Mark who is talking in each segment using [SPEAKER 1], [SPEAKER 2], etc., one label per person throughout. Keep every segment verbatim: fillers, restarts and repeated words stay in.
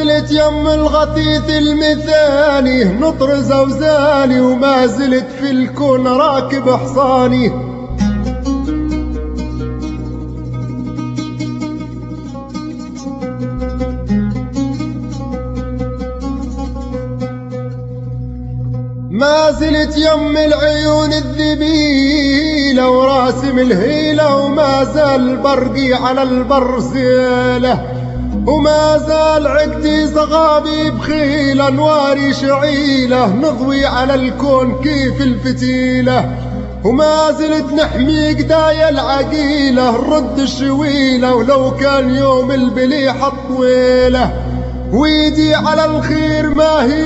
[SPEAKER 1] زلت يم الغثيث المثاني نطر زوزاني، وما زلت في الكون راكب حصاني. ما زلت يم العيون الذبيلة وراسم الهيلة، وما زال برقي على البر زيله، وما زال عقدي صغابي بخيلة، انواري شعيلة نضوي على الكون كيف الفتيلة. وما زلت نحمي قدايا العقيلة نرد الشويلة، ولو كان يوم البليحة طويلة، ويدي على الخير ما هي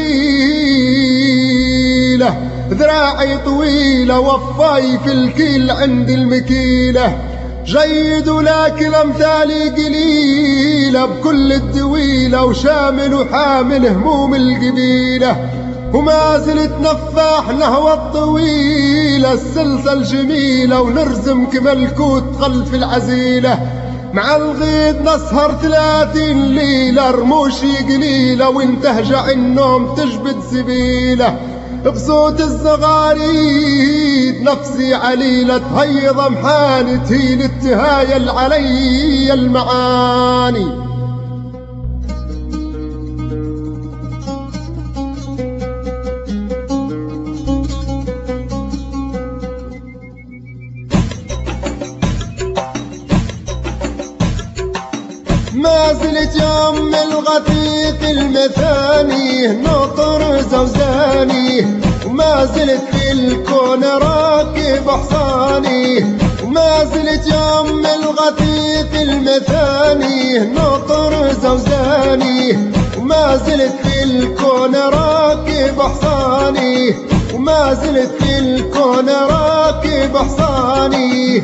[SPEAKER 1] بخيلة، ذراعي طويلة وفاي في الكيل عند المكيلة. جيد ولكن امثالي قليلة بكل الدويلة، وشامل وحامل هموم القبيلة. وما زلت نفاح نهوى الطويلة السلسل جميلة، ونرزم كملكوت خلف العزيلة. مع الغيط نسهر ثلاثين ليلة رموشي قليلة، وانتهجع النوم تجبد سبيلة. بصوت الزغاريد نفسي عليلة تهيض محاني، تهيل التهايل علي المعاني. ما زلت يم الغثيث المثاني نطر زوزاني، وما زلت في الكون راكب حصاني. وما زلت يم الغثيث المثاني نطر زوزاني، وما زلت في الكون راكب حصاني. وما زلت في الكون راكب حصاني.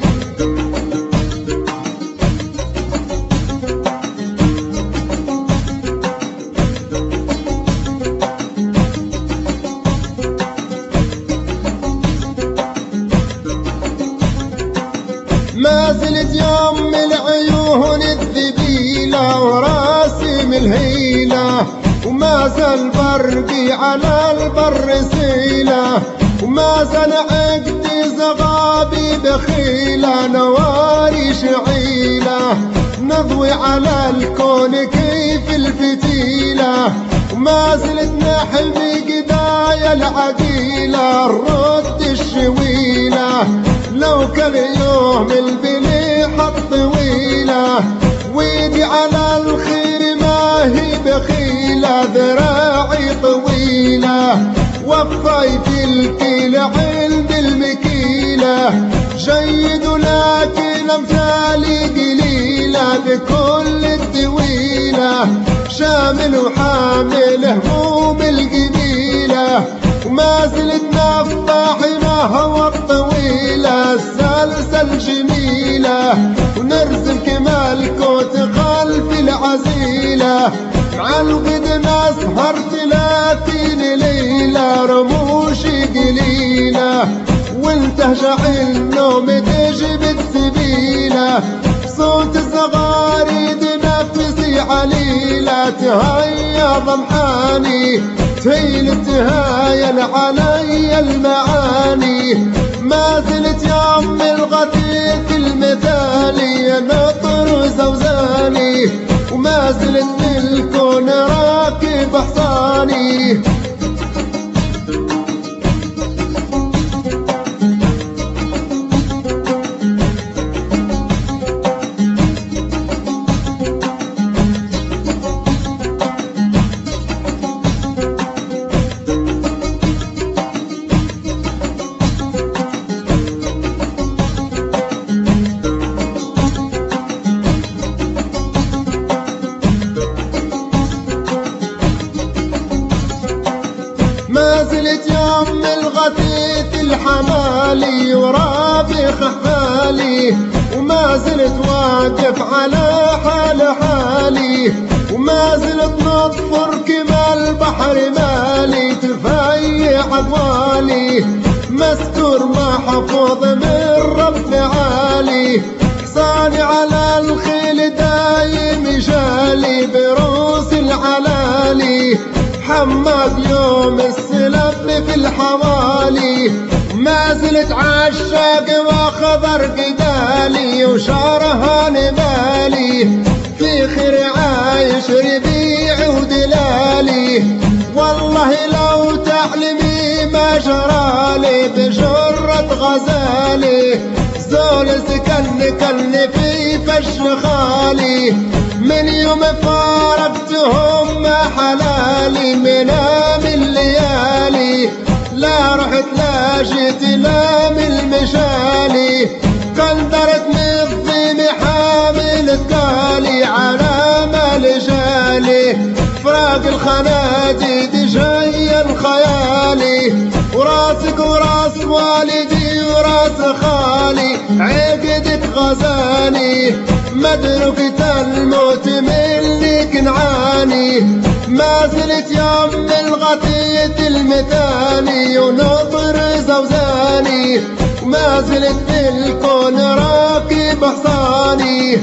[SPEAKER 1] ما زلت يم العيون الذبيلة وراسم الهيلة، وما زال برقي على البر سيلة. وما زال عقدي زغابي بخيلة نواري شعيلة نضوي على الكون كيف الفتيلة. وما زلت نحمي قدايا العقيلة نرد الشويلة، لو كان يوم البليحة الطويلة. ويدي على الخير ما هي بخيلة، ذراعي طويلة وفاي في الكيل عند المكيلة. جيد لكن امثالي قليلة بكل الدويلة، شامل وحامل هموم القبيلة. وما زلت نفاح نهوى الطويلة السلسل جميلة، ونرزم كمالكوت خلف العزيلة. مع الغد نسهر ثلاثين ليلة رموشي قليلة، وانتهجع النوم تجبد سبيلة. بصوت الزغاريد نفسي عليلة تهيض محاني، تهيل التهايل علي المعاني. ما زلت يم الغثيث المثالي نطر زوزاني، وما زلت في الكون راكب حصاني. ما زلت يم الغثيث الحمالي ورابخ حالي، وما زلت واقف على حال حالي. وما زلت نطفر كما البحر مالي تفيع أضوالي، مستور محفوظ من رب عالي. حصاني على الخيل دايم جالي بروس العالي، العلالي، حماد يوم السلب في الحوالي، ما زلت عشاق واخضر قدالي، وشارها نبالي في خير عايش ربيع ودلالي. والله لو تعلمي ما جرالي بجرة غزالي، زول سكن كن في فش خالي، من يوم فارقتهم ما حلالي منام الليالي، لا رحت لا جيت لا من المشالي، كندرت من الضيم حامل التالي على مال جالي، فراق الخناديد جايا خيالي، وراسك وراس والدي وراس خالي، عقدك غزاني مدركة الموت مني كنعاني، ما زلت يم الغثية المثاني ونطر زوزاني، وما زلت في الكون راكب حصاني.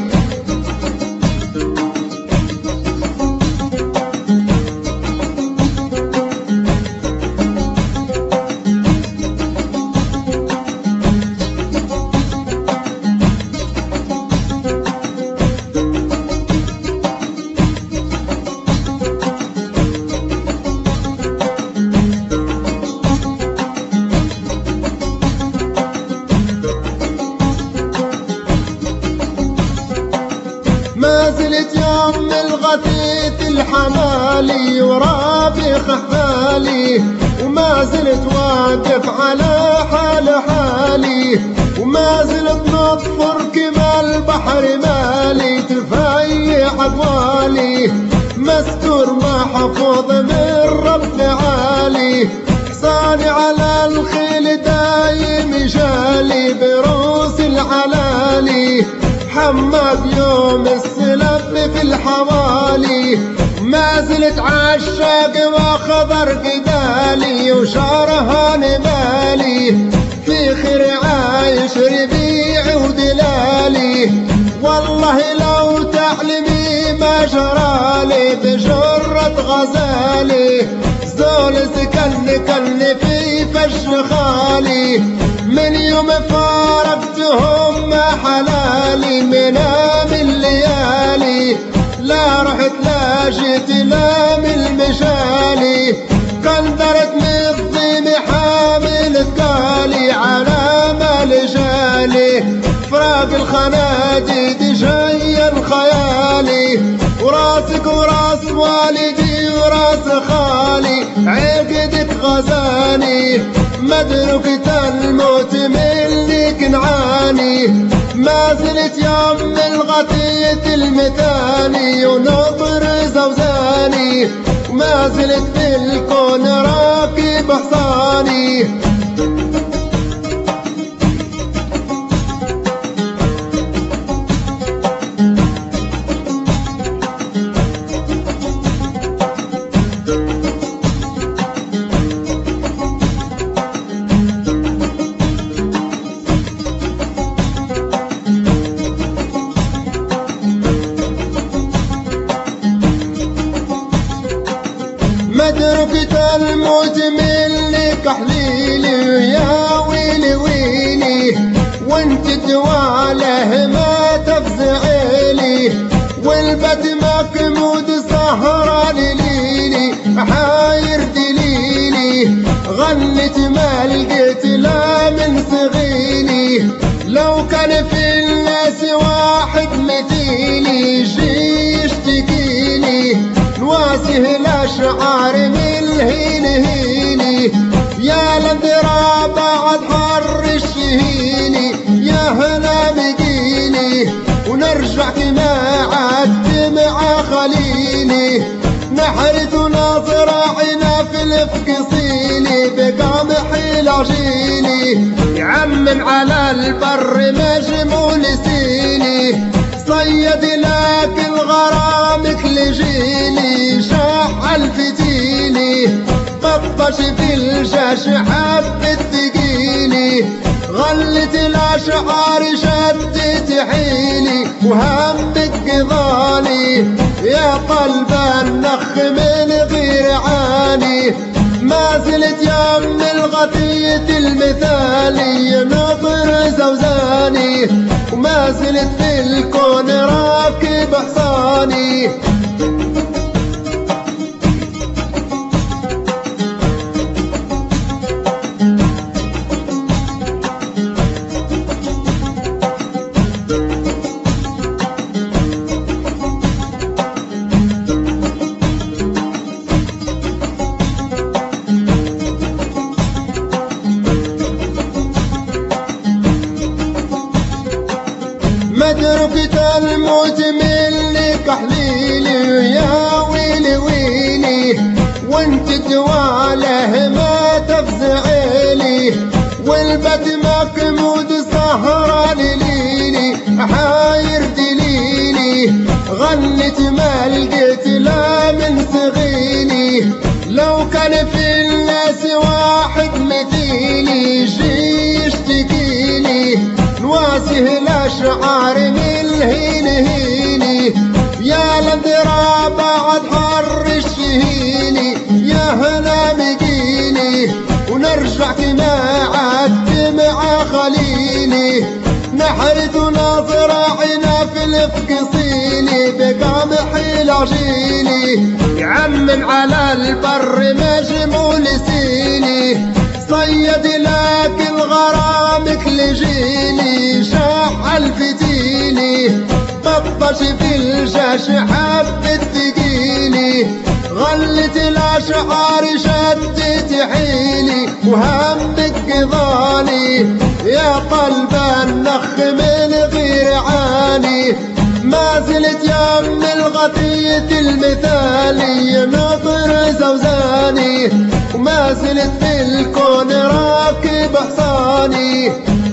[SPEAKER 1] ما زلت يم الغثيث الحمالي ورابخ حالي، وما زلت واقف على حال حالي، وما زلت نطفر كما البحر مالي، تفيح أقوالي مستور محفوظ من رب عالي، حصاني على الخيل دايم جالي بروس العلالي، حماد يوم السلب في الحوالي، ما زلت عشاق واخضر قدالي، وشارها نبالي في خير عايش ربيع ودلالي. والله لو تعلمي ما جرالي بجرة غزالي، زول سكن كن في فش خالي، من يوم فارقتهم ما حلالي منام الليالي، لا رحت لا جيت لا من المشالي، كندرت من الضيم حامل التالي على مال جالي، فراق الخناديد جايا خيالي، وراسك وراس والدي وراس خالي، عقدك غزاني مدركة الموت مني كنعاني، ما زلت يم الغثية المثاني ونطر زوزاني، وما زلت في الكون راكب حصاني. مدركة الموت مني كحليلي، يا ويلي ويلي وانت تواله ما تفزعيلي، والبت مكمود سهران ليلي حاير دليلي، غنت ما لقيت لا من صغيلي، لو كان في الناس واحد مثيلي جي يشتكيني، نواسه الاشعار من الهين هيني، يا لندرا بعد حر الشهيني، يا هنا بقيني ونرجع كما عدت مع خليلي، نحرث ناصراعنا في الفقصيني بقامح العجيني، يعمم على البر مجمول سيني، صيد لك الغرامك لجيني، شعل فتيني بطش في الجاش حب الثقيني، غلت الأشعار شدت حيلي وهمك قضالي، يا طلب النخ من غير عاني ما زلت يم الغطية المثالي نطر زوزاني، وما زلت في الكون راكب حصاني. مدركة الموت منك حليلي يا ويلي ويلي، وانت تواله ما تفزعيلي، والبت مكمود سهرة ليلي حاير دليلي، غنت ما لقيت لا من صغيني، لو كان في الناس واحد مثيلي جي يشتكيني نواسه الأشعار من هين هيني، يا لندرا بعد حر الشهيني يا هلا مجيني، ونرجع كما عدت مع خليلي، نحرث ناصرعنا في الفقصيني بقامح العجيني، يعمم على البر مجمول سيني، صيد لك الغرامك لجيني شاح الفتيني، طفش في الجاش حبت تقيني، غلت الأشعار شدت حيلي وهمك قضاني، يا طلب النخ من غير عاني ما زلت يم الغطية المثالي نطر زوزاني، وما زلت في الكون راكب حصاني.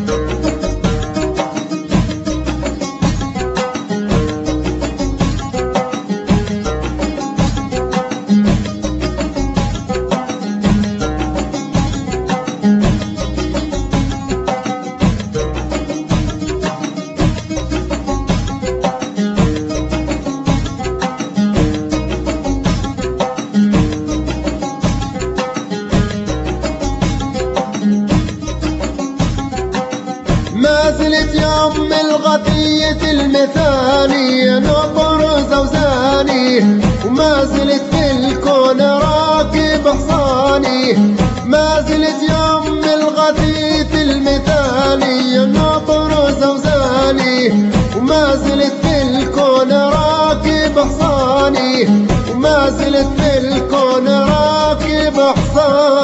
[SPEAKER 1] ما زلت يم الغطية المثالي نطر زوزاني، وما زلت في الكون راكب حصاني، ما زلت يم الغطية المثالي نطر زوزاني، وما زلت في الكون راكب حصاني، وما زلت في الكون راكب حصاني.